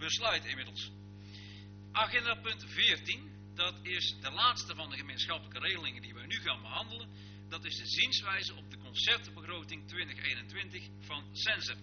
besluit inmiddels. Agenda punt 14, dat is de laatste van de gemeenschappelijke regelingen die wij nu gaan behandelen. Dat is de zienswijze op de concertbegroting 2021 van Senser.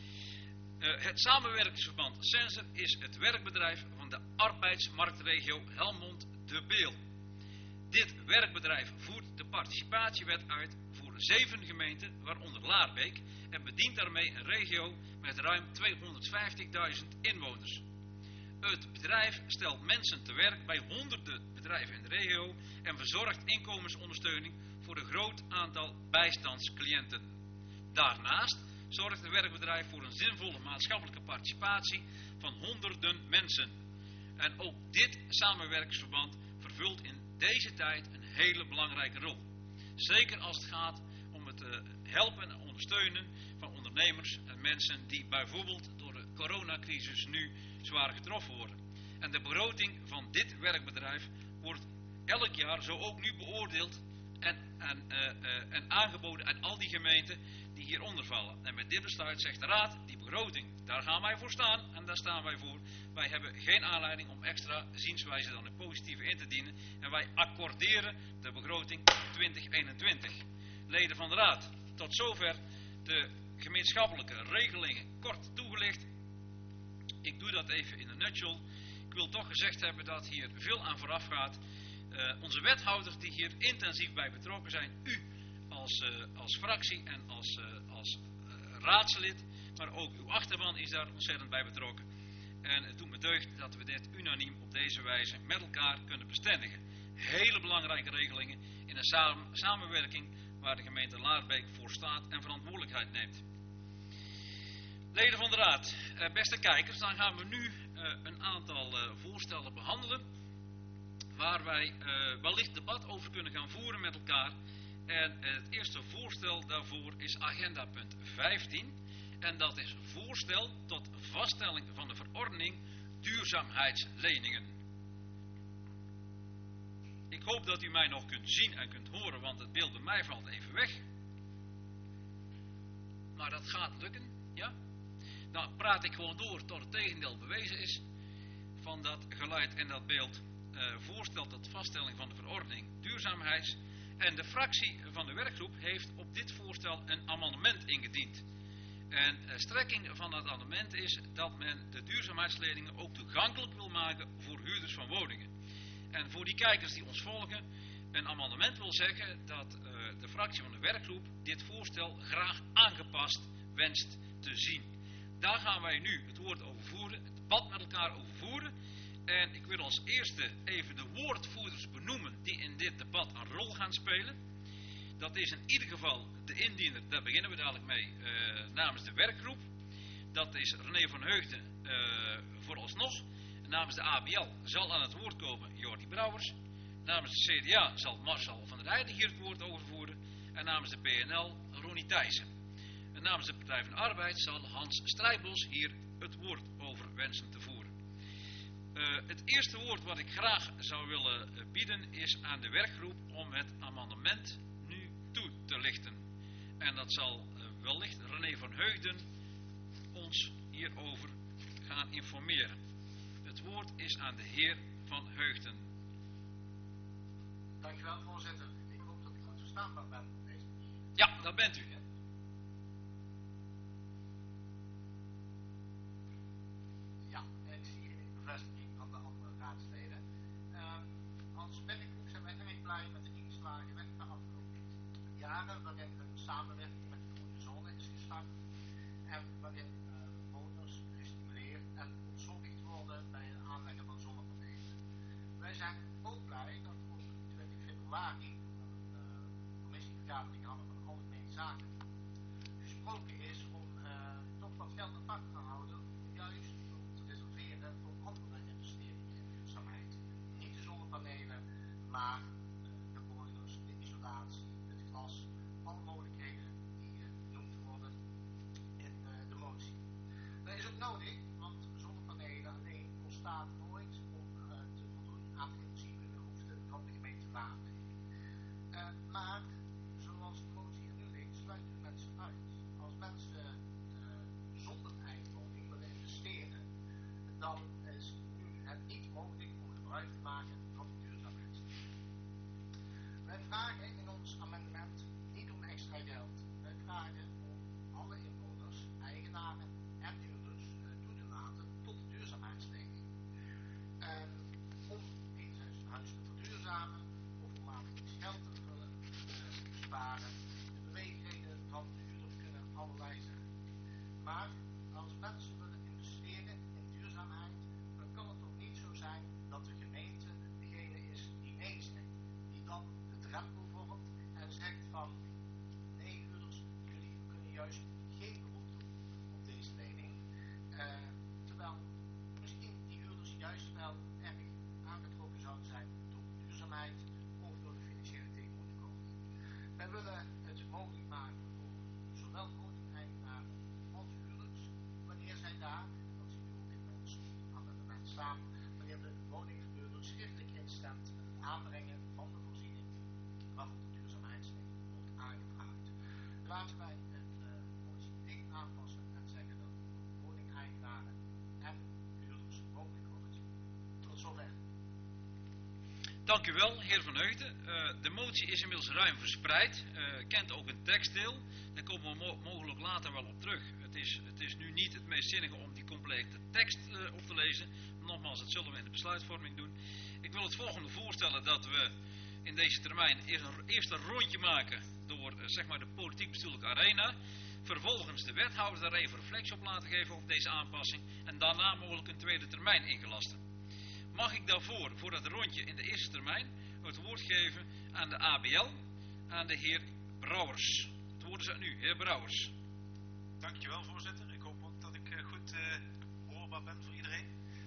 Het samenwerkingsverband Senser is het werkbedrijf van de arbeidsmarktregio Helmond de Beel. Dit werkbedrijf voert de participatiewet uit voor 7 gemeenten, waaronder Laarbeek, en bedient daarmee een regio met ruim 250.000 inwoners. Het bedrijf stelt mensen te werk bij honderden bedrijven in de regio en verzorgt inkomensondersteuning voor een groot aantal bijstandscliënten. Daarnaast zorgt het werkbedrijf voor een zinvolle maatschappelijke participatie van honderden mensen. En ook dit samenwerkingsverband vervult in deze tijd een hele belangrijke rol. Zeker als het gaat om het helpen en ondersteunen van ondernemers en mensen die bijvoorbeeld door de coronacrisis nu zwaar getroffen worden. En de begroting van dit werkbedrijf wordt elk jaar, zo ook nu, beoordeeld en aangeboden aan al die gemeenten die hieronder vallen. En met dit besluit zegt de Raad, die begroting, daar gaan wij voor staan en daar staan wij voor. Wij hebben geen aanleiding om extra zienswijze dan een positieve in te dienen. En wij accorderen de begroting 2021. Leden van de Raad, tot zover de gemeenschappelijke regelingen kort toegelicht. Ik doe dat even in een nutshell. Ik wil toch gezegd hebben dat hier veel aan vooraf gaat. Onze wethouders die hier intensief bij betrokken zijn, u als fractie en als raadslid, maar ook uw achterban is daar ontzettend bij betrokken. En het doet me deugd dat we dit unaniem op deze wijze met elkaar kunnen bestendigen. Hele belangrijke regelingen in een samenwerking waar de gemeente Laarbeek voor staat en verantwoordelijkheid neemt. Leden van de Raad, beste kijkers, dan gaan we nu een aantal voorstellen behandelen waar wij wellicht debat over kunnen gaan voeren met elkaar. En het eerste voorstel daarvoor is agenda punt 15 en dat is voorstel tot vaststelling van de verordening duurzaamheidsleningen. Ik hoop dat u mij nog kunt zien en kunt horen, want het beeld bij mij valt even weg. Maar dat gaat lukken, ja? Dan praat ik gewoon door tot het tegendeel bewezen is van dat geluid en dat beeld. Voorstel tot vaststelling van de verordening duurzaamheids. En de fractie van de werkgroep heeft op dit voorstel een amendement ingediend. En strekking van dat amendement is dat men de duurzaamheidsleningen ook toegankelijk wil maken voor huurders van woningen. En voor die kijkers die ons volgen, een amendement wil zeggen dat de fractie van de werkgroep dit voorstel graag aangepast wenst te zien. Daar gaan wij nu het woord over voeren, het debat met elkaar over voeren. En ik wil als eerste even de woordvoerders benoemen die in dit debat een rol gaan spelen. Dat is in ieder geval de indiener, daar beginnen we dadelijk mee, namens de werkgroep. Dat is René van Heugden vooralsnog. Namens de ABL zal aan het woord komen Jordi Brouwers. Namens de CDA zal Marcel van der Heijden hier het woord over voeren. En namens de PNL Ronnie Thijssen. En namens de Partij van de Arbeid zal Hans Strijbos hier het woord over wensen te voeren. Het eerste woord wat ik graag zou willen bieden is aan de werkgroep om het amendement nu toe te lichten. En dat zal wellicht René van Heugden ons hierover gaan informeren. Het woord is aan de heer Van Heugden. Dankjewel, voorzitter. Ik hoop dat ik goed verstaanbaar ben op deze manier. Ja, dat bent u. Hè? Ja, ik zie een bevestiging van de andere raadsleden. Als werkgroep zijn wij erg blij met de ingeslagen weg de afgelopen jaren, waarin een samenwerking met de groene zone is gestart en waarin bewoners gestimuleerd en ontzorgd worden bij het aanleggen van zonnepanelen. Wij zijn ook blij dat op 20 februari een commissievergadering hadden van Algemene Zaken gesproken is om toch wat geld apart te houden om juist te reserveren voor andere investeringen in duurzaamheid. Niet de zonnepanelen, maar de boilers, de isolatie, het glas, alle mogelijkheden die genoemd worden in de motie. Dat is ook nodig, want zonnepanelen alleen volstaat nooit om te voldoen aan de energiebehoeften van de gemeente Laarbeek. Maar zoals de motie er nu ligt, sluit u mensen uit. Als mensen zonder eigen woning willen investeren, dan is nu het niet mogelijk om gebruik te maken van de duurzaamheidsregeling. Wij vragen in ons amendement niet om extra geld. Wij vragen om alle inwoners, eigenaren en huurders toe te laten tot de duurzaamheidslening. En om enerzijds hun huis te verduurzamen of om maandelijks geld te besparen. De beweegredenen van de huurder kunnen allerlei zijn. Maar als mensen willen investeren in duurzaamheid, dan kan het toch niet zo zijn dat de gemeente degene is die nee zegt. Die dan de drempel vormt en zegt van nee huurders, jullie kunnen juist geen beroep doen op deze lening. Terwijl misschien die huurders juist wel erg aangetrokken zouden zijn door duurzaamheid of door de financiële tegemoetkoming. Wij willen het mogelijk maken voor zowel woningeigenaren als huurders, wanneer zij daar, en dat zien we ook in ons amendement staan, wanneer de woningverhuurder schriftelijk instemt met het aanbrengen van de voorziening waarvoor de duurzaamheidslening wordt aangevraagd. Laten wij het motie dik aanpassen en zeggen dat het voor woningeigenaren en huurders mogelijk wordt. Tot zover. Dank u wel, heer Van Heugden. De motie is inmiddels ruim verspreid, kent ook een tekstdeel. Daar komen we mogelijk later wel op terug. Het is nu niet het meest zinnige om die complete tekst op te lezen. Nogmaals, dat zullen we in de besluitvorming doen. Ik wil het volgende voorstellen dat we in deze termijn eerst een rondje maken door zeg maar de politiek-bestuurlijke arena. Vervolgens de wethouder daar even reflectie op laten geven op deze aanpassing. En daarna mogelijk een tweede termijn ingelasten. Mag ik daarvoor, voor dat rondje in de eerste termijn, het woord geven aan de ABL, aan de heer Brouwers. Het woord is aan u, heer Brouwers. Dankjewel, voorzitter. Ik hoop ook dat ik goed hoorbaar ben voor iedereen.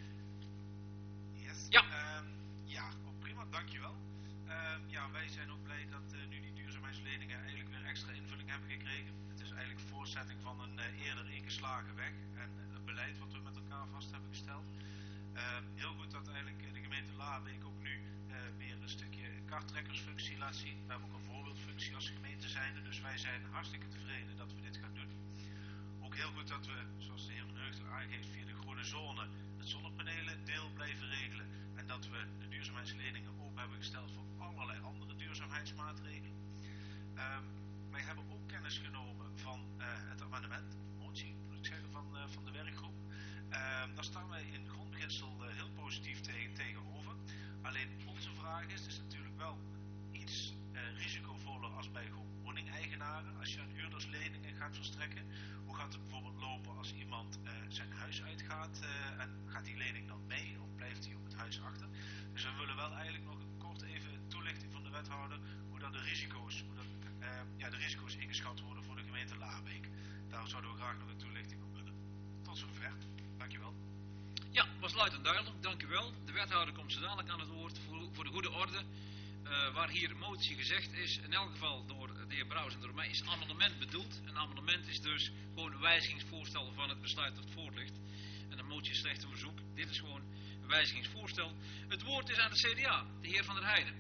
Yes. Ja. Ja, prima, dankjewel. Ja, wij zijn ook blij dat nu die duurzaamheidsleningen eigenlijk weer extra invulling hebben gekregen. Het is eigenlijk voortzetting van een eerder ingeslagen weg en het beleid wat we met elkaar vast hebben gesteld. Heel goed dat eigenlijk de gemeente Laarbeek ook nu weer een stukje karttrekkersfunctie laat zien. We hebben ook een voorbeeldfunctie als gemeente zijnde, dus wij zijn hartstikke tevreden dat we dit gaan doen. Ook heel goed dat we, zoals de heer Van Heugden aangeeft, via de groene zone het zonnepanelen deel blijven regelen. En dat we de duurzaamheidsleningen open hebben gesteld voor allerlei andere duurzaamheidsmaatregelen. Wij hebben ook kennis genomen van het amendement, motie moet ik zeggen, van de werkgroep. Daar staan wij in grondbeginsel heel positief tegenover. Alleen onze vraag is natuurlijk wel iets risicovoller als bij woningeigenaren. Als je aan huurdersleningen gaat verstrekken, hoe gaat het bijvoorbeeld lopen als iemand zijn huis uitgaat en gaat die lening dan mee of blijft hij op het huis achter? Dus we willen wel eigenlijk nog een kort even toelichting van de wethouder hoe dan de risico's ingeschat worden voor de gemeente Laarbeek. Daar zouden we graag nog een toelichting op willen. Tot zover. Dankjewel. Ja, was luid en duidelijk, dank u wel. De wethouder komt zo dadelijk aan het woord voor de goede orde. Waar hier motie gezegd is, in elk geval door de heer Brouwers en door mij, is amendement bedoeld. Een amendement is dus gewoon een wijzigingsvoorstel van het besluit dat voor ligt. En een motie is slechts een verzoek. Dit is gewoon een wijzigingsvoorstel. Het woord is aan de CDA, de heer Van der Heijden.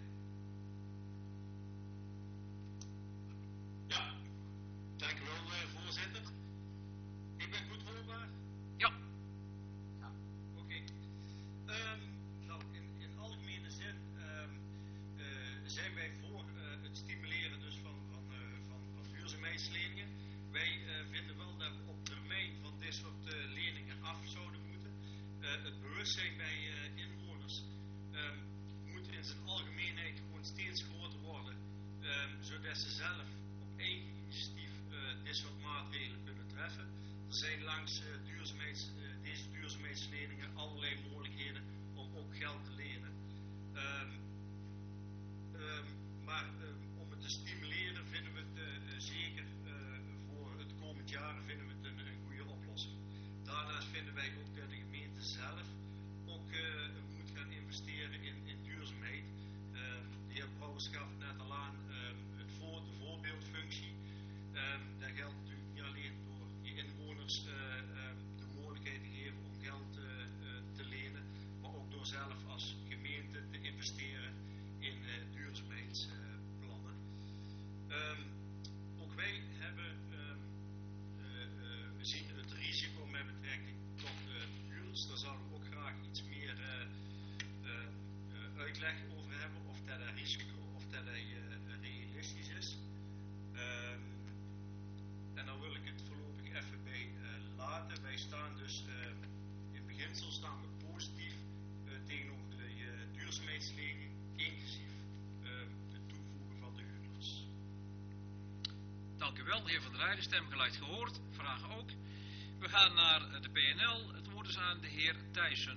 Ja, dank u wel, voorzitter. Ik ben goed hoorbaar. Ja. Oké. Nou, in algemene zin zijn wij voor het stimuleren dus van duurzaamheidsleningen. Wij vinden wel dat we op termijn van dit soort leningen af zouden moeten. Het bewustzijn bij inwoners moet in zijn algemeenheid gewoon steeds groter worden, zodat ze zelf op eigen initiatief dit soort maatregelen kunnen treffen. Er zijn langs deze duurzaamheidsleningen allerlei mogelijkheden om ook geld te lenen. Maar om het te stimuleren vinden we het zeker voor het komend jaar vinden we het een goede oplossing. Daarnaast vinden wij ook dat de gemeente zelf ook moet gaan investeren in duurzaamheid. De heer Brouwers gaf het net al aan, de voorbeeldfunctie. Dat geldt natuurlijk niet alleen door die inwoners de mogelijkheid overleg over hebben of dat risico, of dat realistisch is. En dan wil ik het voorlopig even bij laten. Wij staan dus, in beginsel staan we positief tegenover de duurzaamheidslening, inclusief het toevoegen van de huurders. Dank u wel, de heer Van der Heijden, stemgeluid gehoord, vragen ook. We gaan naar de PNL, het woord is aan de heer Thijssen.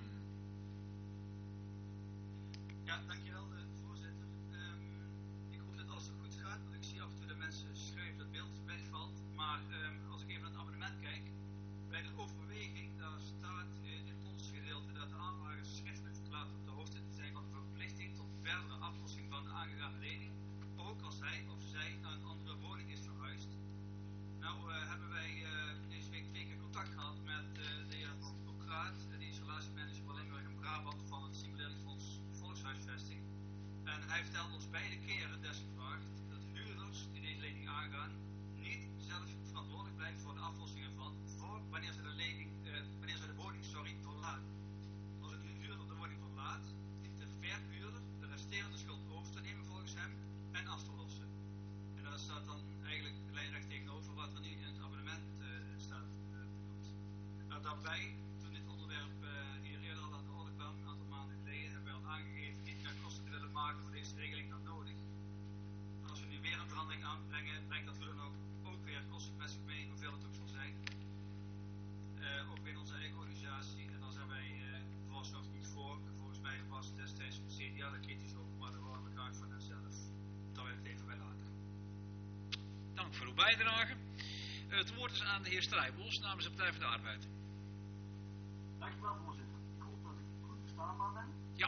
Ja, dankjewel voorzitter. Ik hoop dat alles goed gaat, want ik zie af en toe dat mensen schuiven dat beeld wegvalt. Maar als ik even naar het abonnement kijk, bij de overweging, daar staat in ons gedeelte dat de aanvragers schriftelijk verklaart op de hoogte te zijn van de verplichting tot verdere aflossing van de aangegaande lening, ook als hij of zij naar een andere woning is verhuisd. Nou hebben wij deze week 2 keer contact gehad met de heer Van Okraat, die is relatiemanager voor Limburg en Brabant van het Stimuleringsfonds Volkshuisvesting. En hij vertelde ons beide keren desgevraagd dat huurders die deze lening aangaan niet zelf verantwoordelijk blijven voor de aflossing ervan voor wanneer ze de woning verlaten. Als een huurder de woning verlaat, dient de verhuurder de resterende schuld over te nemen volgens hem en af te lossen. En daar staat dan eigenlijk lijnrecht tegenover wat er nu in het abonnement staat benoemd. Nou, daarbij, toen dit onderwerp hier eerder al aan de orde kwam, een aantal maanden geleden, hebben wij al aangegeven niet meer kosten te willen maken voor deze regeling dan nodig. Als we nu weer een verandering aanbrengen, brengt dat dan ook weer kostenmessig mee, hoeveel het ook zal zijn. Ook binnen onze eigen organisatie. En daar zijn wij vooralsnog niet voor. Volgens mij was destijds het CDA daar kritisch over, maar daar waren we graag van henzelf. Daar wil ik het even bij laten. Dank voor uw bijdrage. Het woord is aan de heer Strijbos namens de Partij van de Arbeid. Dank u wel, voorzitter. Ik hoop dat ik goed verstaanbaar ben. Ja.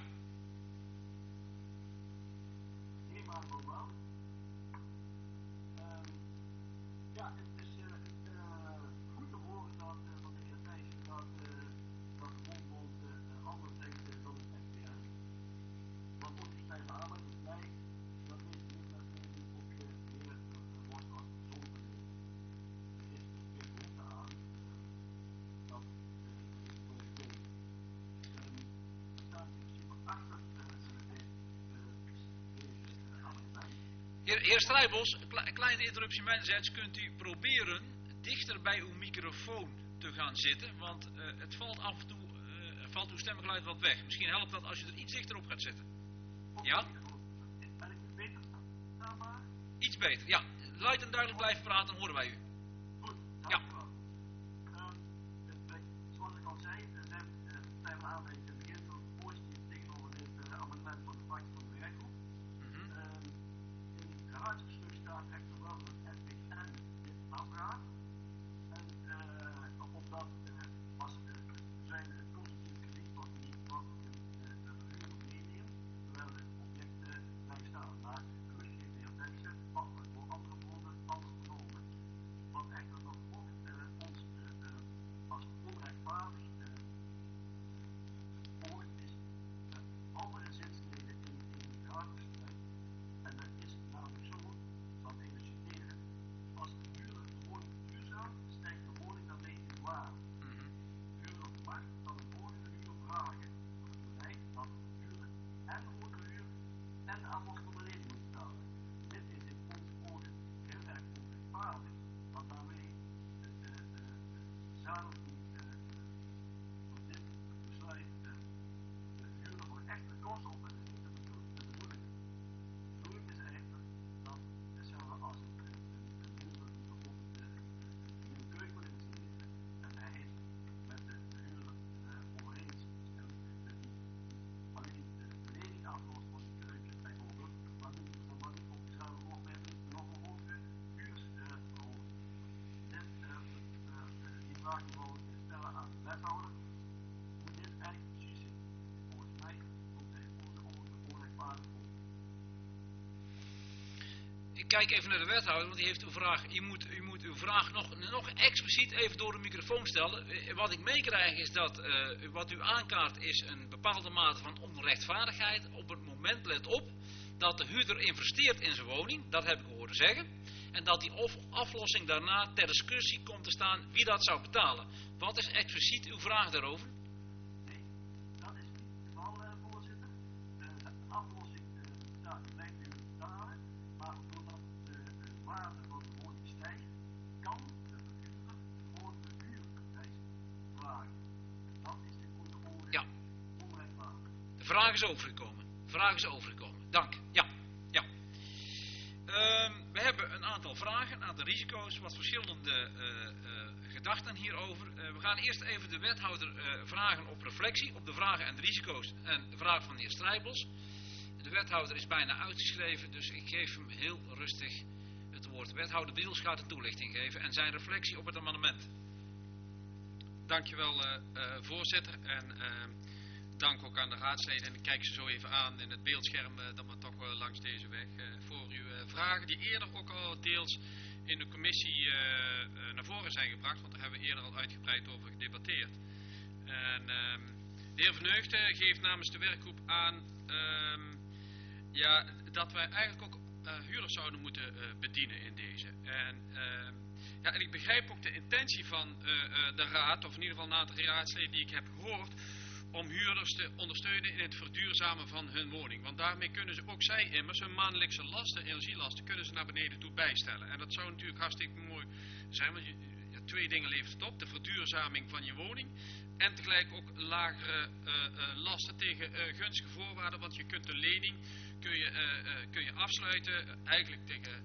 Helemaal bovenaan. Ja, het is goed te horen dat van de heer Thijssen dat de bondbond anders denkt dan het FPN. Want ook de Partij van de Arbeid is blij dat deze nieuwswetgeving ook weer wordt als gezond. Er is weer behoefte aan dat wordt gegeven. We staan in principe achter deze amendement. Heer Strijbos, een kleine interruptie mijnerzijds. Kunt u proberen dichter bij uw microfoon te gaan zitten? Want het valt af en toe, valt uw stemgeluid wat weg. Misschien helpt dat als je er iets dichter op gaat zitten. Ja? Ben ik nu beter verstaanbaar? Iets beter, ja. Luid en duidelijk blijven praten, dan horen wij u. Goed, Ja. dankjewel. Zoals ik al zei, zijn de Partij van de Arbeid in het begin positief tegenover dit amendement van de fractie van de werkgroep. In het raadsverslag staat echter wel dat het FPN dit afraadt. En omdat als zijn het positief krediet wordt niet wat de verhuurder meeneemt, terwijl het object blijft staan. Maar gelukkig heeft de heer Thijssen door andere bronnen anders genomen. Wat echter nog ook ons als onrechtvaardig oog is andere zinsleden in het raadsverslag. En dat is namelijk zo, ik zal het even citeren, als de huurder de woning duurzaam, stijgt de woning daarmee in waarde. De huurder mag dan een hogere huur vragen. Dat betekent dat de huurder en de hogere huur en de aflossing van de lening moet betalen. Dit is in onze ogen heel erg onrechtvaardig, want daarmee zadelt die op dit besluit de huurder voor echte kosten op en dat is niet de bedoeling. De bedoeling is echter dat hetzelfde als een huurder die bijvoorbeeld een nieuwe keuken wil installeren en hij heeft met de huurder overeengestemd dat hij alleen de lening aflost voor zijn keuken bijvoorbeeld, maar nu maar niet op dezelfde hoogte met nog een hogere huursverhoging. Die vraag die we stellen aan de wethouder, hoe dit eigenlijk precies zit. Volgens mij komt hij onze ogen onrechtvaardig op. Ik kijk even naar de wethouder, want die heeft uw vraag. U moet uw vraag nog expliciet even door de microfoon stellen. Wat ik meekrijg is dat wat u aankaart is een bepaalde mate van onrechtvaardigheid op het moment, let op, dat de huurder investeert in zijn woning, dat heb ik horen zeggen, en dat die aflossing daarna ter discussie komt te staan wie dat zou betalen. Wat is expliciet uw vraag daarover? Nee, dat is niet het geval, voorzitter. De aflossing Vraag is overgekomen. Dank. Ja. We hebben een aantal vragen, een aantal risico's, wat verschillende gedachten hierover. We gaan eerst even de wethouder vragen op reflectie, op de vragen en de risico's en de vraag van de heer Strijbos. De wethouder is bijna uitgeschreven, dus ik geef hem heel rustig het woord. Wethouder Biels gaat een toelichting geven en zijn reflectie op het amendement. Dankjewel voorzitter en dank ook aan de raadsleden. En ik kijk ze zo even aan in het beeldscherm, dan maar toch wel langs deze weg. Voor uw vragen die eerder ook al deels in de commissie naar voren zijn gebracht. Want daar hebben we eerder al uitgebreid over gedebatteerd. En de heer Van Heugden geeft namens de werkgroep aan dat wij eigenlijk ook huurders zouden moeten bedienen in deze. En ik begrijp ook de intentie van de raad, of in ieder geval een aantal raadsleden die ik heb gehoord, om huurders te ondersteunen in het verduurzamen van hun woning. Want daarmee kunnen ze ook zij immers hun maandelijkse lasten, energielasten, kunnen ze naar beneden toe bijstellen. En dat zou natuurlijk hartstikke mooi zijn, want twee dingen levert het op. De verduurzaming van je woning en tegelijk ook lagere lasten tegen gunstige voorwaarden, want je kunt de lening kun je afsluiten eigenlijk tegen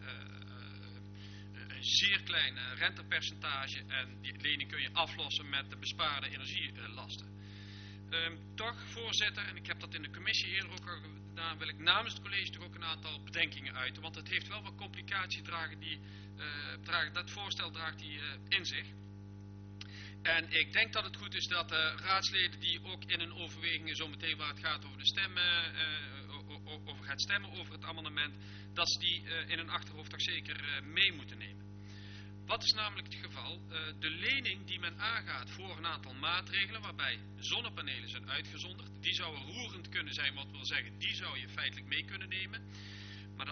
een zeer klein rentepercentage en die lening kun je aflossen met de bespaarde energielasten. Toch, voorzitter, en ik heb dat in de commissie eerder ook al gedaan, wil ik namens het college toch ook een aantal bedenkingen uiten, want het heeft wel wat complicatie dat voorstel draagt die in zich. En ik denk dat het goed is dat de raadsleden die ook in hun overwegingen zometeen waar het gaat over de stemmen, over het stemmen over het amendement, dat ze die in hun achterhoofd toch zeker mee moeten nemen. Wat is namelijk het geval? De lening die men aangaat voor een aantal maatregelen, waarbij zonnepanelen zijn uitgezonderd, die zouden roerend kunnen zijn, wat wil zeggen, die zou je feitelijk mee kunnen nemen. Maar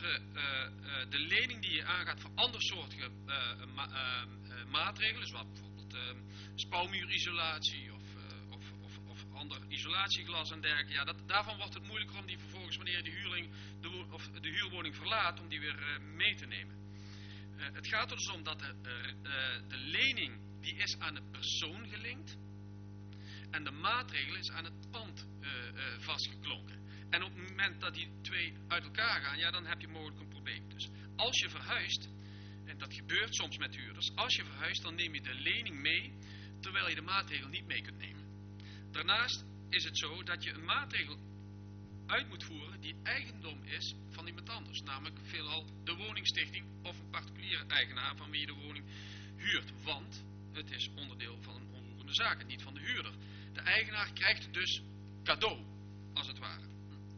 de lening die je aangaat voor andersoortige maatregelen, zoals bijvoorbeeld spouwmuurisolatie of ander isolatieglas en dergelijke, daarvan wordt het moeilijker om die vervolgens, wanneer je de huurwoning verlaat, om die weer mee te nemen. Het gaat er dus om dat de lening die is aan de persoon gelinkt en de maatregel is aan het pand vastgeklonken. En op het moment dat die twee uit elkaar gaan, dan heb je mogelijk een probleem. Dus als je verhuist, en dat gebeurt soms met huurders, als je verhuist dan neem je de lening mee, terwijl je de maatregel niet mee kunt nemen. Daarnaast is het zo dat je een maatregel uit moet voeren die eigendom is van iemand anders, namelijk veelal de woningstichting of een particuliere eigenaar van wie je de woning huurt, want het is onderdeel van een onroerende zaak en niet van de huurder. De eigenaar krijgt het dus cadeau, als het ware.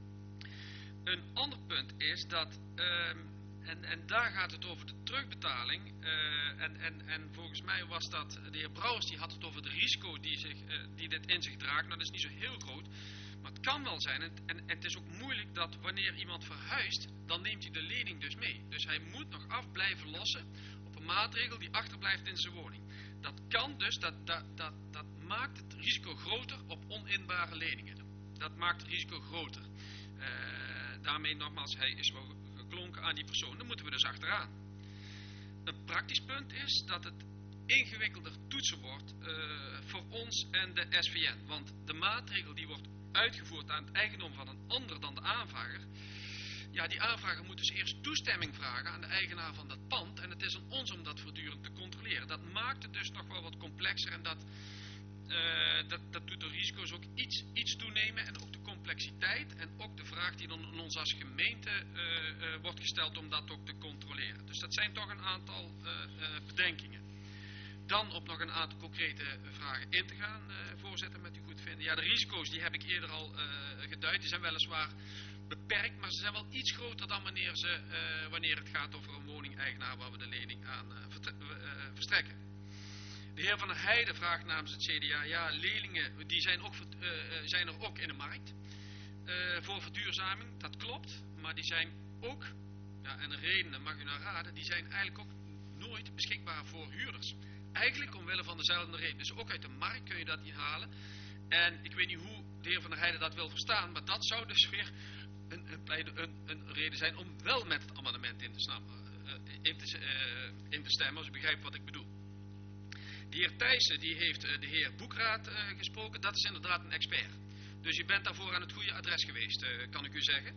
Een ander punt is dat, en daar gaat het over de terugbetaling, en volgens mij was dat, de heer Brouwers die had het over het risico die dit in zich draagt, nou dat is niet zo heel groot, maar het kan wel zijn, en het is ook moeilijk dat wanneer iemand verhuist, dan neemt hij de lening dus mee. Dus hij moet nog af blijven lossen op een maatregel die achterblijft in zijn woning. Dat kan dus, dat maakt het risico groter op oninbare leningen. Dat maakt het risico groter. Daarmee nogmaals, hij is wel geklonken aan die persoon, dan moeten we dus achteraan. Een praktisch punt is dat het ingewikkelder toetsen wordt voor ons en de SVN. Want de maatregel die wordt uitgevoerd aan het eigendom van een ander dan de aanvrager, die aanvrager moet dus eerst toestemming vragen aan de eigenaar van dat pand en het is aan ons om dat voortdurend te controleren. Dat maakt het dus nog wel wat complexer en dat doet de risico's ook iets toenemen en ook de complexiteit en ook de vraag die dan aan ons als gemeente wordt gesteld om dat ook te controleren. Dus dat zijn toch een aantal bedenkingen. Dan op nog een aantal concrete vragen in te gaan, voorzitter, met u goed vinden. Ja, de risico's die heb ik eerder al geduid, die zijn weliswaar beperkt, maar ze zijn wel iets groter dan wanneer het gaat over een woningeigenaar waar we de lening aan verstrekken. De heer Van der Heijden vraagt namens het CDA, ja, leningen die zijn er ook in de markt voor verduurzaming, dat klopt, maar die zijn ook, en de redenen mag u nou raden, die zijn eigenlijk ook nooit beschikbaar voor huurders. Eigenlijk omwille van dezelfde reden. Dus ook uit de markt kun je dat niet halen. En ik weet niet hoe de heer Van der Heijden dat wil verstaan, maar dat zou dus weer een reden zijn om wel met het amendement in te stemmen, als u begrijpt wat ik bedoel. De heer Thijssen die heeft de heer Boekraat gesproken, dat is inderdaad een expert. Dus je bent daarvoor aan het goede adres geweest, kan ik u zeggen.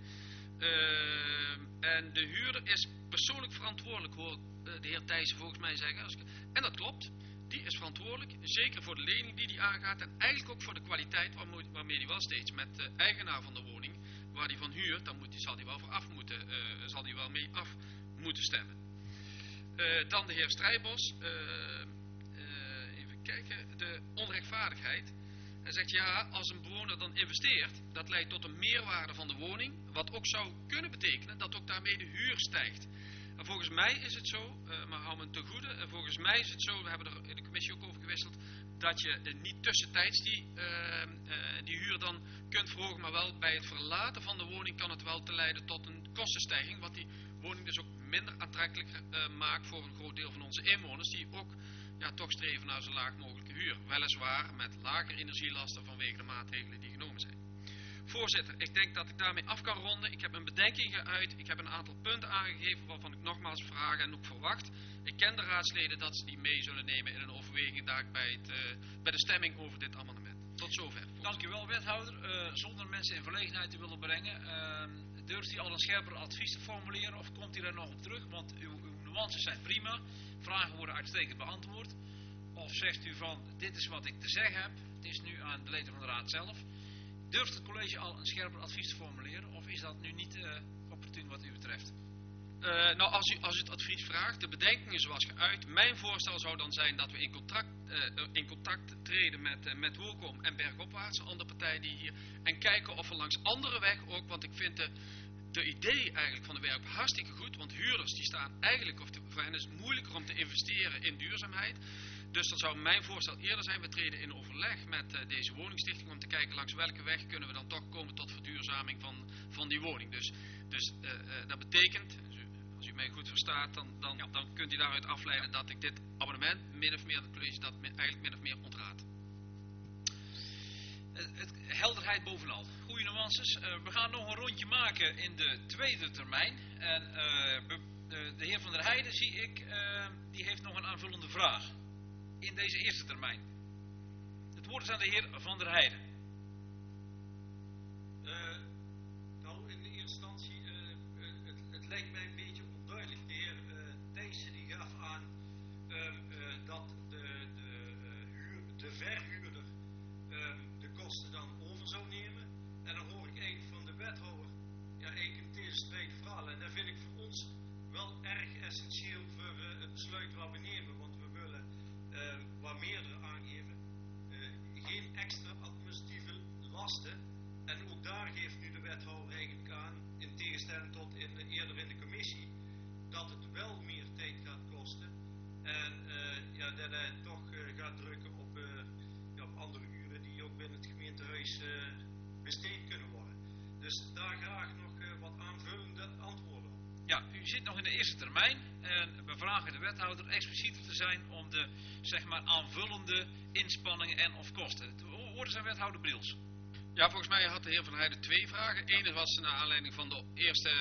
En de huurder is persoonlijk verantwoordelijk, hoor de heer Thijssen volgens mij zeggen. En dat klopt, die is verantwoordelijk, zeker voor de lening die hij aangaat en eigenlijk ook voor de kwaliteit waarmee hij wel steeds met de eigenaar van de woning, waar hij van huurt, zal hij wel voor zal hij wel mee af moeten stemmen. Dan de heer Strijbos, even kijken, de onrechtvaardigheid. Hij zegt ja, als een bewoner dan investeert, dat leidt tot een meerwaarde van de woning, wat ook zou kunnen betekenen dat ook daarmee de huur stijgt. En volgens mij is het zo, maar hou me te goede, en volgens mij is het zo, we hebben er in de commissie ook over gewisseld, dat je niet tussentijds die huur dan kunt verhogen, maar wel bij het verlaten van de woning kan het wel te leiden tot een kostenstijging, wat die woning dus ook minder aantrekkelijk maakt voor een groot deel van onze inwoners, die ook toch streven naar zo laag mogelijke huur. Weliswaar met lagere energielasten vanwege de maatregelen die genomen zijn. Voorzitter, ik denk dat ik daarmee af kan ronden. Ik heb een bedenking geuit. Ik heb een aantal punten aangegeven waarvan ik nogmaals vraag en ook verwacht. Ik ken de raadsleden dat ze die mee zullen nemen in een overweging daar bij de stemming over dit amendement. Tot zover. Dank u wel, wethouder. Zonder mensen in verlegenheid te willen brengen, durft u al een scherper advies te formuleren of komt u daar nog op terug? Want uw nuances zijn prima. Vragen worden uitstekend beantwoord. Of zegt u van, dit is wat ik te zeggen heb. Het is nu aan de leden van de raad zelf. Durft het college al een scherper advies te formuleren? Of is dat nu niet opportun wat u betreft? Als u het advies vraagt, de bedenkingen zoals geuit. Mijn voorstel zou dan zijn dat we in contact treden met Woelkom en Bergopwaarts, een andere partij die hier. En kijken of we langs andere weg ook, want ik vind de idee eigenlijk van de werk hartstikke goed. Want huurders die staan eigenlijk, voor hen is het moeilijker om te investeren in duurzaamheid. Dus dan zou mijn voorstel eerder zijn, we treden in overleg met deze woningstichting om te kijken langs welke weg kunnen we dan toch komen tot verduurzaming van die woning. Dus dat betekent, als u mij goed verstaat, dan kunt u daaruit afleiden dat ik dit abonnement min of meer, het college dat eigenlijk min of meer ontraad. Helderheid bovenal. Goede nuances. We gaan nog een rondje maken in de tweede termijn. En de heer Van der Heijden, zie ik, die heeft nog een aanvullende vraag. In deze eerste termijn. Het woord is aan de heer Van der Heijden. Nou, in de eerste instantie, het lijkt mij een beetje onduidelijk. De heer Thijssen die gaf aan dat de verhuurder de kosten dan over zou nemen. En dan hoor ik eigenlijk van de wethouder, eigenlijk een tegenstrijdig verhaal. En dat vind ik voor ons wel erg essentieel voor het besluit wat we nemen. Want we willen wat meerdere aangeven. Geen extra administratieve lasten. En ook daar geeft nu de wethouder eigenlijk aan, in tegenstelling tot eerder in de commissie, dat het wel meer tijd gaat kosten. En dat hij toch gaat drukken op andere uren die ook binnen het gemeentehuis besteed kunnen worden. Dus daar graag nog wat aanvullende antwoorden op. Ja, u zit nog in de eerste termijn en we vragen de wethouder explicieter te zijn om de, zeg maar, aanvullende inspanningen en of kosten. Het woord is aan wethouder Briels. Ja, volgens mij had de heer Van der Heijden twee vragen. Eén was naar aanleiding van de eerste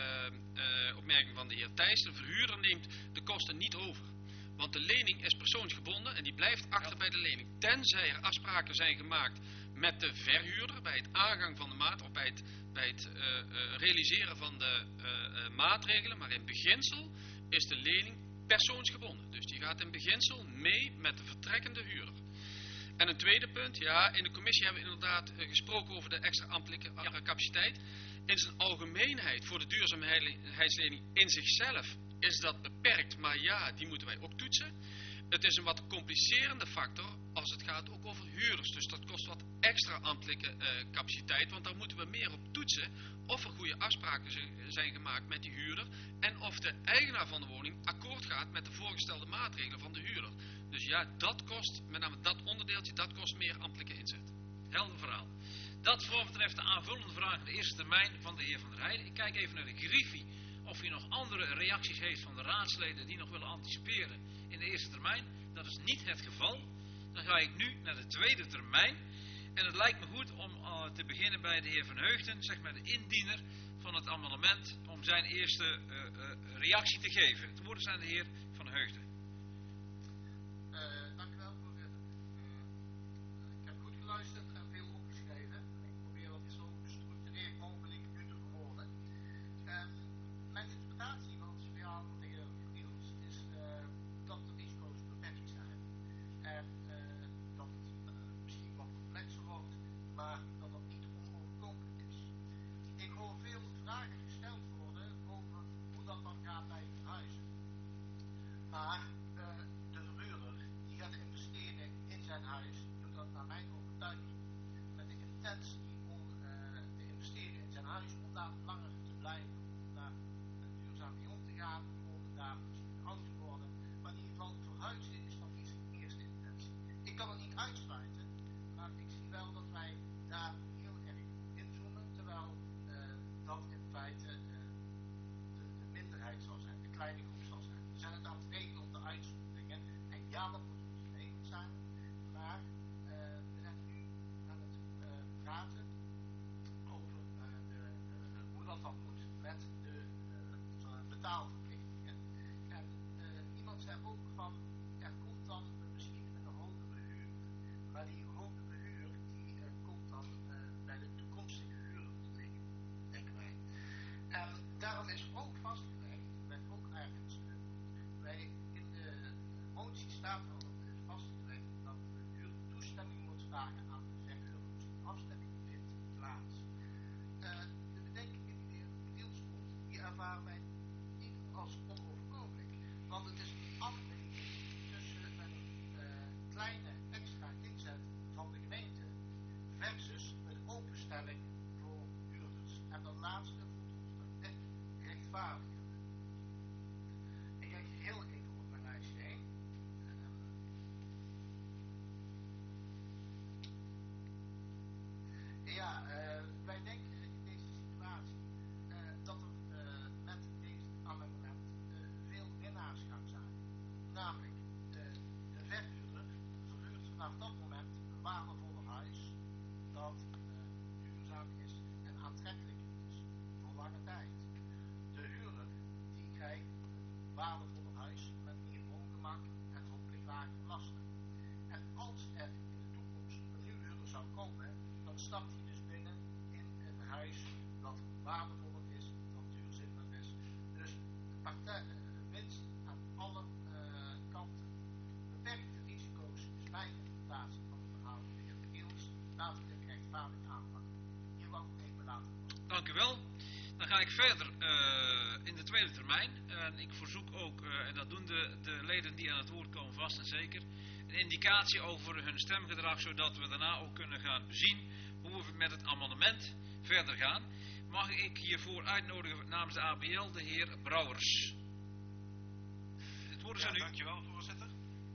opmerking van de heer Thijs. De verhuurder neemt de kosten niet over. Want de lening is persoonsgebonden en die blijft achter bij de lening. Tenzij er afspraken zijn gemaakt met de verhuurder bij het aangang van de maat of bij het realiseren van de maatregelen. Maar in beginsel is de lening persoonsgebonden. Dus die gaat in beginsel mee met de vertrekkende huurder. En een tweede punt, in de commissie hebben we inderdaad gesproken over de extra ambtelijke capaciteit. In zijn algemeenheid voor de duurzaamheidslening in zichzelf is dat beperkt, maar die moeten wij ook toetsen. Het is een wat complicerende factor als het gaat ook over huurders. Dus dat kost wat extra ambtelijke capaciteit, want daar moeten we meer op toetsen of er goede afspraken zijn gemaakt met die huurder en of de eigenaar van de woning akkoord gaat met de voorgestelde maatregelen van de huurder. Dus dat kost, met name dat onderdeeltje, dat kost meer ambtelijke inzet. Helder verhaal. Dat voor betreft de aanvullende vraag in de eerste termijn van de heer Van der Heijden. Ik kijk even naar de Griffie of hij nog andere reacties heeft van de raadsleden die nog willen anticiperen in de eerste termijn. Dat is niet het geval. Dan ga ik nu naar de tweede termijn. En het lijkt me goed om te beginnen bij de heer Van Heugden, zeg maar de indiener van het amendement, om zijn eerste reactie te geven. Het woord is aan de heer Van Heugden. Dank u wel, voorzitter. Ik heb goed geluisterd en veel opgeschreven. Ik En dat laatste voelt ons dan echt rechtvaardiger. Ik kijk heel even op mijn lijstje heen. Wij denken in deze situatie dat er met deze amendement veel winnaars gaan zijn. Namelijk, de verhuurder verhuurt vanaf dat moment een waardevolle huis dat duurzaam is en aantrekkelijk is voor lange tijd. De huurder die krijgt een waardevolle huis met meer woongemak en hopelijk lagere lasten. En als er in de toekomst een nieuwe huurder zou komen, dan stapt hij dus binnen in een huis dat waardevoller is, dat duurzamer is. Dus de partij winst aan alle kanten. Beperkte risico's is mijn interpretatie van het verhaal van de heer Giels. Laten we dit rechtvaardig aanpakken. Hier wou ik even laten worden. Dank u wel. Dan ga ik verder in de tweede termijn. En ik verzoek ook, en dat doen de leden die aan het woord komen vast en zeker, een indicatie over hun stemgedrag, zodat we daarna ook kunnen gaan zien hoe we met het amendement verder gaan. Mag ik hiervoor uitnodigen namens de ABL de heer Brouwers. Het woord is aan u. Dankjewel, voorzitter.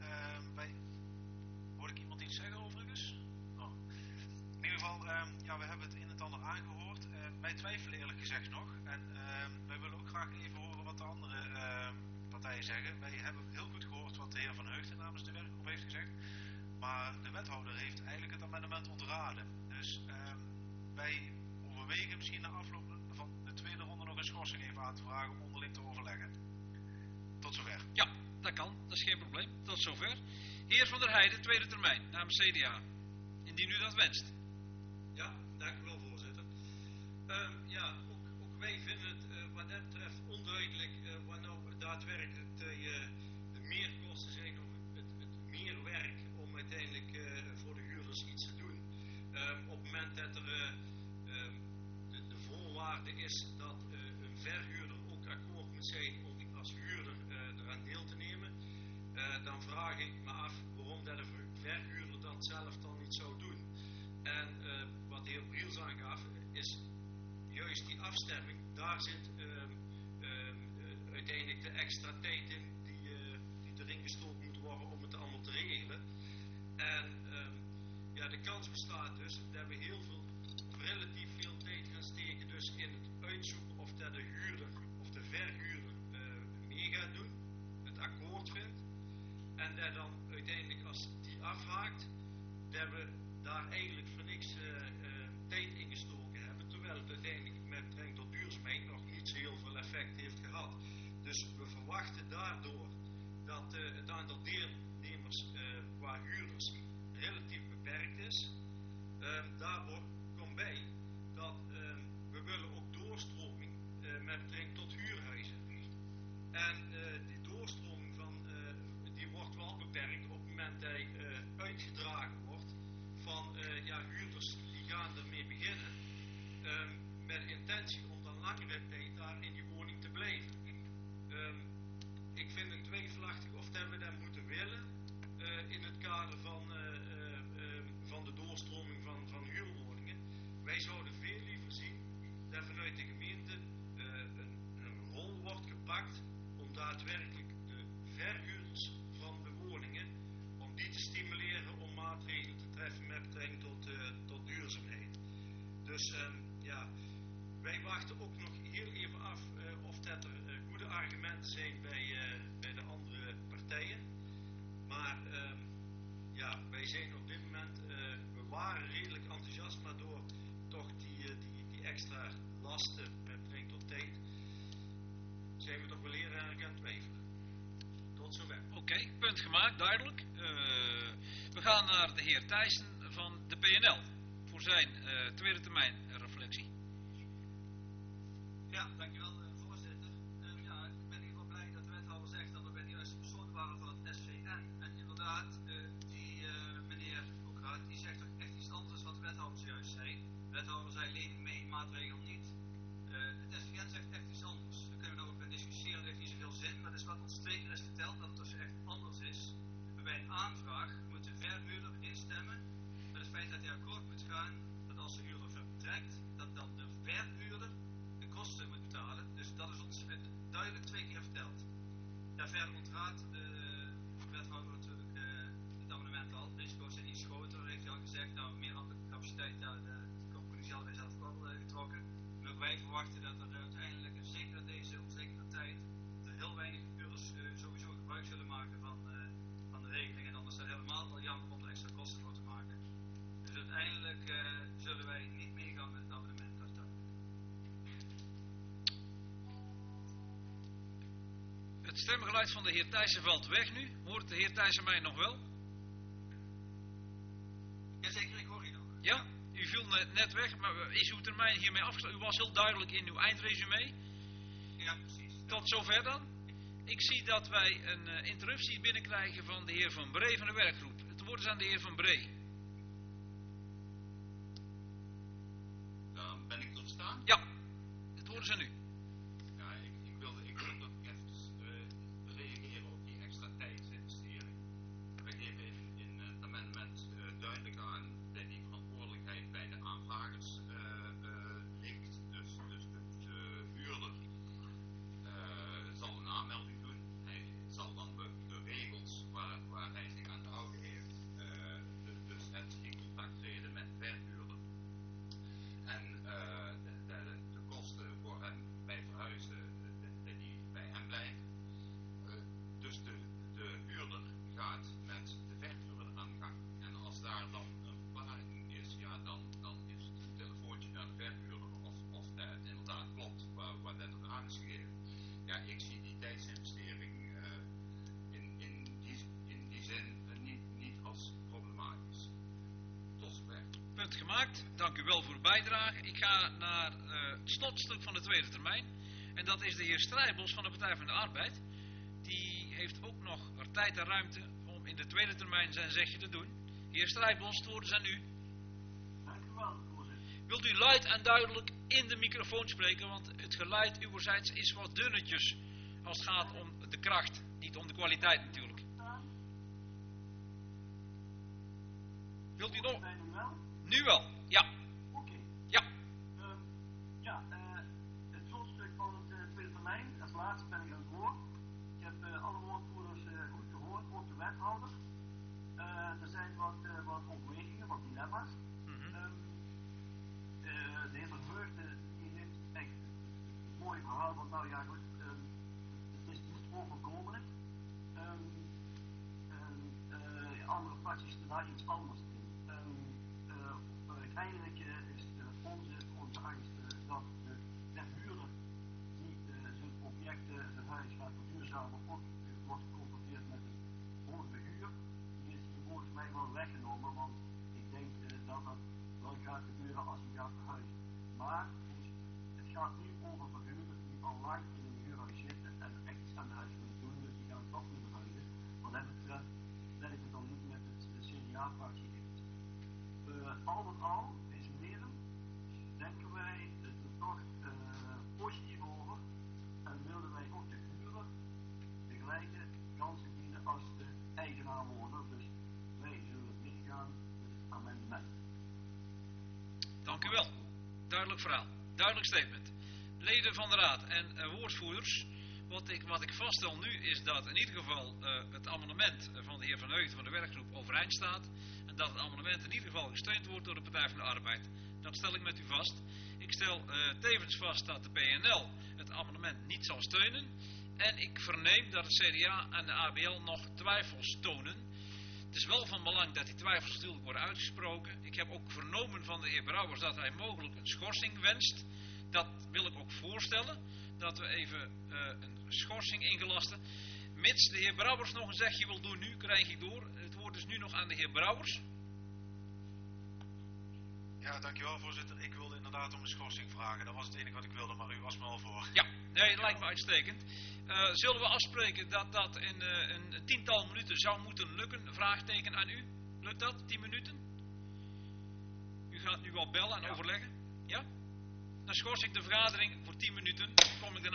Hoor ik iemand iets zeggen overigens? Oh. In ieder geval, we hebben het een en ander aangehoord. Wij twijfelen eerlijk gezegd nog. En wij willen ook graag even horen wat de andere partijen zeggen. Wij hebben heel goed gehoord wat de heer Van Heugden namens de werkgroep heeft gezegd. Maar de wethouder heeft eigenlijk het amendement ontraden. Dus wij overwegen misschien na afloop van de tweede ronde nog een schorsing even aan te vragen om onderling te overleggen. Tot zover. Ja, dat kan. Dat is geen probleem. Tot zover. Heer Van der Heijden, tweede termijn, namens CDA. Indien u dat wenst. Ja, dank u wel, voorzitter. Ook wij vinden het wat dat betreft onduidelijk wat nou daadwerkelijk de meerkosten zijn of het meer werk om uiteindelijk voor de huurders iets te doen. Op het moment dat er de voorwaarde is dat een verhuurder ook akkoord moet zijn om als huurder eraan deel te nemen, dan vraag ik me af waarom dat een verhuurder dat zelf dan niet zou doen. En wat de heer Briels aangaf, is juist die afstemming. Daar zit uiteindelijk de extra tijd in die erin gestoken moet worden om het allemaal te regelen. En de kans bestaat dus dat we heel veel, of relatief veel tijd gaan steken dus in het uitzoeken of dat de huurder of de verhuurder mee gaat doen, het akkoord vindt. En dat dan uiteindelijk als die afhaakt, dat we daar eigenlijk voor niks tijd in gestoken hebben, terwijl het uiteindelijk met betrekking tot duurzaamheid nog niet zo heel veel effect heeft gehad. Dus we verwachten daardoor dat het aantal deelnemers qua huurders relatief beperkt is. Daarvoor komt bij dat we willen ook doorstroming met betrekking tot huurhuizen. En die doorstroming die wordt wel beperkt op het moment dat hij uitgedragen wordt van huurders die gaan ermee beginnen met de intentie om dan langere tijd daar in die woning te blijven. Ik vind het twijfelachtig of dat we dat moeten willen in het kader van de doorstroming van huurwoningen. Wij zouden veel liever zien dat vanuit de gemeente een rol wordt gepakt om daadwerkelijk de verhuurders van de woningen, om die te stimuleren om maatregelen te treffen met betrekking tot duurzaamheid. Dus wij wachten ook nog heel even af of dat er goede argumenten zijn bij de andere partijen. Maar wij zijn op dit moment, we waren redelijk enthousiast, maar door toch die extra lasten met betrekking tot tijd, zijn we toch wel heel erg aan het twijfelen. Tot zover. Oké, punt gemaakt, duidelijk. We gaan naar de heer Thijssen van de PNL voor zijn tweede termijn reflectie. Ja, dankjewel voorzitter. Ik ben in ieder geval blij dat de wethouder zegt dat we bij de juiste persoon waren van het SVN. En inderdaad, die meneer Okraat, die zegt toch echt iets anders dan wat de wethouder zojuist zei. De wethouder zei lening mee, maatregel niet. Het SVN zegt echt iets anders. Daar kunnen we nou over discussiëren, dat heeft niet zoveel zin. Maar dat is wat ons 2 keer is verteld, dat het dus echt anders is. Bij een aanvraag moet de verhuurder instemmen met het feit dat hij akkoord moet gaan dat als de huurder vertrekt, dat dan de verhuurder Het stemgeluid van de heer Thijssen valt weg nu. Hoort de heer Thijssen mij nog wel? Jazeker, ik hoor je nog. Ja, u viel net weg, maar is uw termijn hiermee afgesloten? U was heel duidelijk in uw eindresume. Ja, precies. Tot zover dan. Ik zie dat wij een interruptie binnenkrijgen van de heer Van Bree van de werkgroep. Het woord is aan de heer Van Bree. Dan ben ik te verstaan? Ja, het woord is aan u. Ja, ik wilde nog even reageren op die extra tijdsinvestering. Wij geven in het amendement duidelijk aan dat die verantwoordelijkheid bij de aanvragers ligt. Dus de huurder zal een aanmelding doen. Hij zal dan de regels waar hij zich aan te houden heeft, dus het in contact treden met de verhuurder. En de kosten voor hem bij verhuizen, die bij hem blijven. Dus de huurder gaat met de verhuurder aan de gang. En als daar dan een verklaring is, ja, dan is het een telefoontje naar de verhuurder of het inderdaad klopt wat net er aan is gegeven. Ja, ik zie die tijdsinvestering in die zin niet als problematisch. Tot zover. Punt gemaakt. Dank u wel voor uw bijdrage. Ik ga naar het slotstuk van de tweede termijn. En dat is de heer Strijbos van de Partij van de Arbeid. Die heeft ook nog tijd en ruimte om in de tweede termijn zijn zegje te doen. Heer Strijbos, het woord is aan u. Dank u wel, voorzitter. Wilt u luid en duidelijk in de microfoon spreken, want het geluid uwerzijds is wat dunnetjes als het gaat om de kracht, niet om de kwaliteit natuurlijk. Wilt u nog? Zijn u wel? Nu wel, ja. Oké. Ja. Het slotstuk van het tweede termijn, als laatste ben ik aan het woord. Ik heb alle woordvoerders goed gehoord, ook de wethouder. Er zijn wat overwegingen, wat dilemma's. De heer Van Vreugde die heeft echt een mooi verhaal van, nou ja goed, het is niet onvoorkomelijk. Andere fracties doen daar iets anders in. Uiteindelijk is onze angst dat de verhuurder niet zijn objecten, zijn huis gaat verduurzamen of wordt geconfronteerd met een hogere huur. Die is volgens mij wel weggenomen, want ik denk dat dat wel gaat gebeuren als hij gaat verhuizen. Maar het gaat nu over verhuurders die al lang in een huurhuis zitten en echt iets aan de huis willen doen, dus die gaan toch niet verhuizen. Wat dat betreft ben ik het dan niet met het CDA-fractie eens. Al met al, resumeren, denken wij er toch positief over en wilden wij ook de huurder de gelijke kansen bieden als de eigenaarwoner. Dus wij zullen meegaan met het amendement. Dank u wel. Duidelijk verhaal. Duidelijk statement. Leden van de raad en woordvoerders, wat ik vaststel nu is dat in ieder geval het amendement van de heer Van Heugden van de werkgroep overeind staat. En dat het amendement in ieder geval gesteund wordt door de Partij van de Arbeid. Dat stel ik met u vast. Ik stel tevens vast dat de PNL het amendement niet zal steunen. En ik verneem dat het CDA en de ABL nog twijfels tonen. Het is wel van belang dat die twijfels natuurlijk worden uitgesproken. Ik heb ook vernomen van de heer Brouwers dat hij mogelijk een schorsing wenst. Dat wil ik ook voorstellen. Dat we even een schorsing ingelasten. Mits de heer Brouwers nog een zegje wil doen nu, krijg ik door. Het woord is nu nog aan de heer Brouwers. Ja, dankjewel voorzitter. Ik wilde inderdaad om een schorsing vragen. Dat was het enige wat ik wilde, maar u was me al voor. Ja, nee, dat lijkt me uitstekend. Zullen we afspreken dat dat in een tiental minuten zou moeten lukken? Vraagteken aan u. Lukt dat? 10 minuten? U gaat nu wel bellen en overleggen? Ja? Dan schors ik de vergadering voor 10 minuten. Kom ik